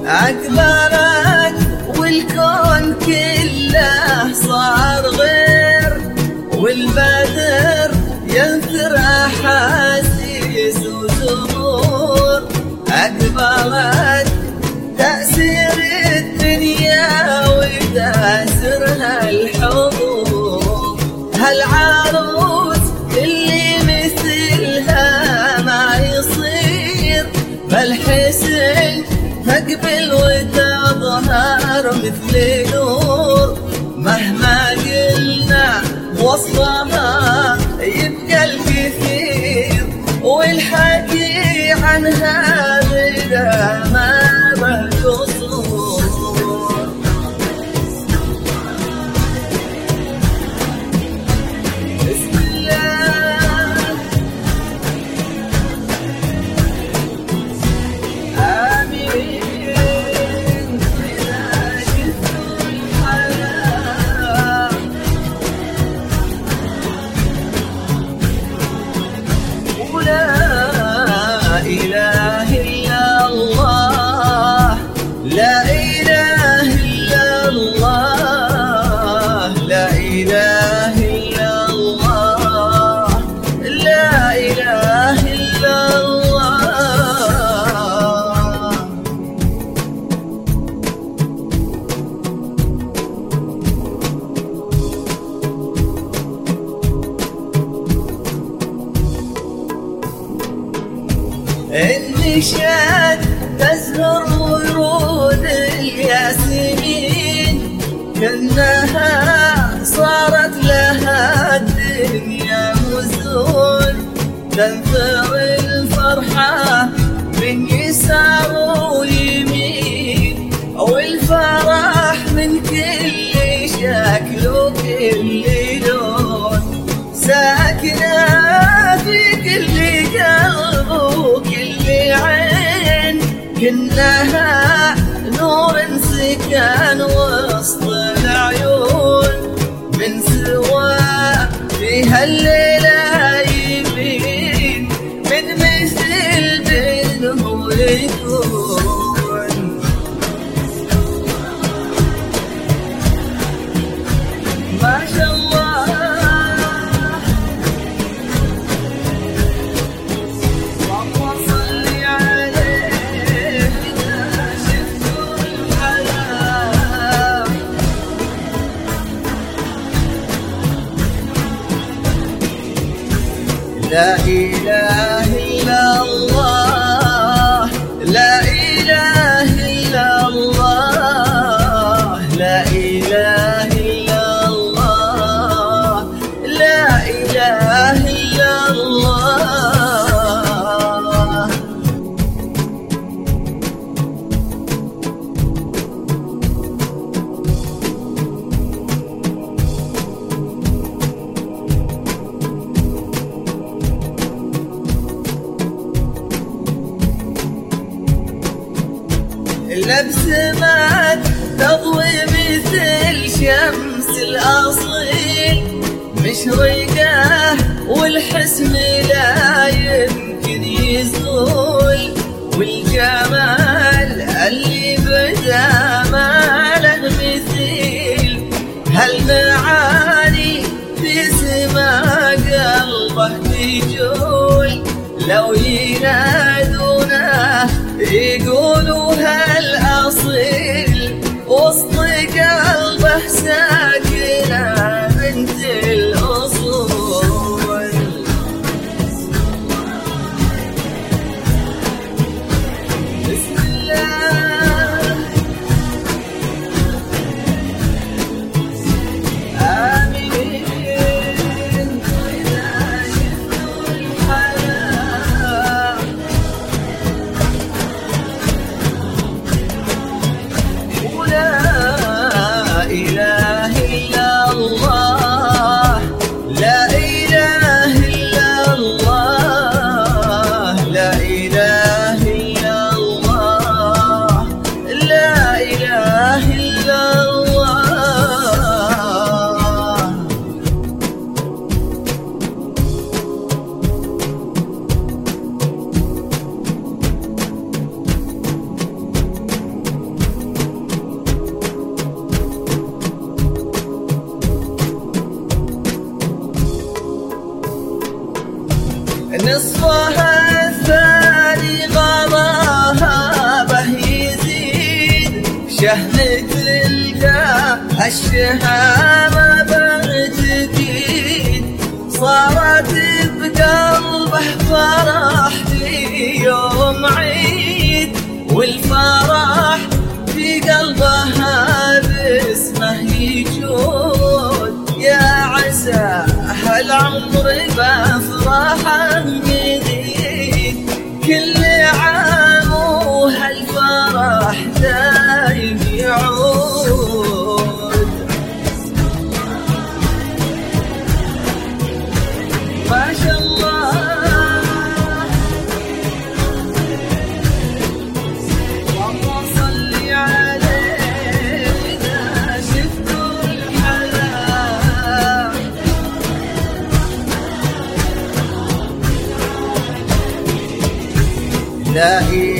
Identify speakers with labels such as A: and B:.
A: أكبرت والكون كله صار غير، والبدر ينثر أحاسيس وزهور. أكبرت تأثير الدنيا وتأثرها الحضور. هالعروس اللي مثلها ما يصير، بالحسن تقبل وتظهر مثل نور. مهما قلنا وصفها يبقى الكثير، والحكي عنها بدا ما بقصور. بسم الله آمين. لا إله إلا الله، لا إله إلا الله، لا إله إلا الله. النشاد تزهر ورود الياسمين، كأنها صارت لها الدنيا مزون. تنثر الفرحة من يسار ويمين، والفرح من كل شكل وكل لون. ساكنة في كل قلب وكل عين، كأنها نور سكن وسط العيون. من سوى في هالليلة يبين، من مثل بينهم يكون. ما شاء الله لا إله إلا الله، لا إله إلا الله، لا إله إلا الله، لا إله إلا الله. الأبسمات تضوي مثل شمس الأصيل، مشرقة والحسن لا يمكن يزول. والجمال اللي بدا ما له مثيل، هالمعاني في سما قلبه تجول. لو ينادونه يقولوا هالأصيل، وسط قلبه ساكنة بنت الأصول. بسم شهد تلقى الشهامة برتقيد، صارت بقلبه فرح في يوم عيد، والفرح في قلبه باسمه يجود. يا عسى هالعمر بفرحه جديد، كل عام وهالفرح دايم يعود. ما شاء الله والله صلي علينا، شفتوا الحلا. لا